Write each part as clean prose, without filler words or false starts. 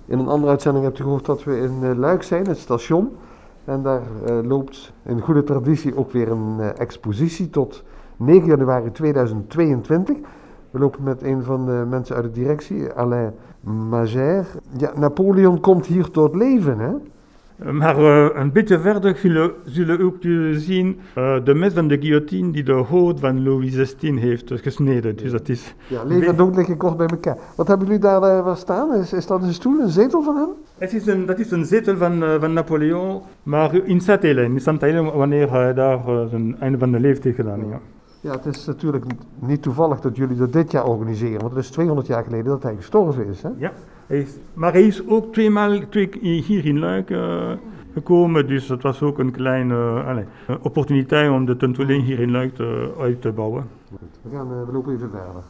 In een andere uitzending hebt u gehoord dat we in Luik zijn, het station. En daar loopt in goede traditie ook weer een expositie tot 9 januari 2022. We lopen met een van de mensen uit de directie, Alain Magère. Ja, Napoleon komt hier tot leven, hè? Maar een beetje verder zullen we ook zien de mes van de guillotine die de hoofd van Louis XVI heeft gesneden. Dus dat is... Ja, leven en dood liggen kort bij elkaar. Wat hebben jullie daar staan? Is dat een stoel, een zetel van hem? Dat is een zetel van Napoleon, maar in Saint-Hélène, wanneer hij daar zijn einde van de leven heeft gedaan. Ja. Ja, het is natuurlijk niet toevallig dat jullie dat dit jaar organiseren, want het is 200 jaar geleden dat hij gestorven is, hè? Ja, maar hij is ook twee hier in Luik gekomen, dus dat was ook een kleine opportuniteit om de tentoonstelling hier in Luik uit te bouwen. We lopen even verder.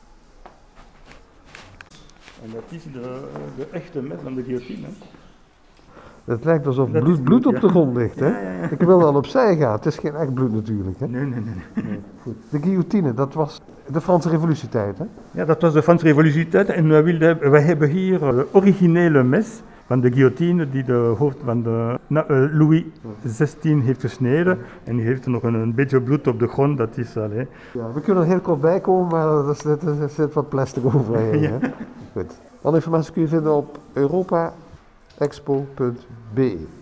En dat is de echte mes van de guillotine. Het lijkt alsof bloed op de grond ligt, hè? Ja. Ik wil wel opzij gaan, het is geen echt bloed natuurlijk, hè? Nee. Goed. De guillotine, dat was de Franse revolutietijd, hè? Ja, dat was de Franse revolutietijd en wij hebben hier de originele mes van de guillotine die de hoofd van Louis XVI heeft gesneden. En die heeft nog een beetje bloed op de grond, dat is... Ja, we kunnen er heel kort bij komen, maar er zit wat plastic overheen, hè? Goed. Alle informatie kun je vinden op europaexpo.be.